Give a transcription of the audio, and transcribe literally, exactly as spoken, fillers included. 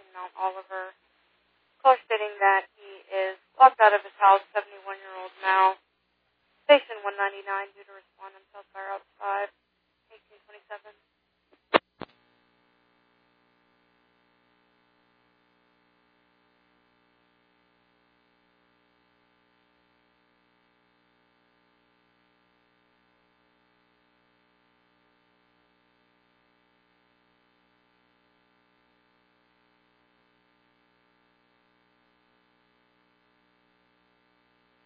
in Mount Oliver. Caller stating that he is locked out of his house, seventy-one-year-old male. Station one ninety-nine due to respond until fire outside, eighteen twenty-seven.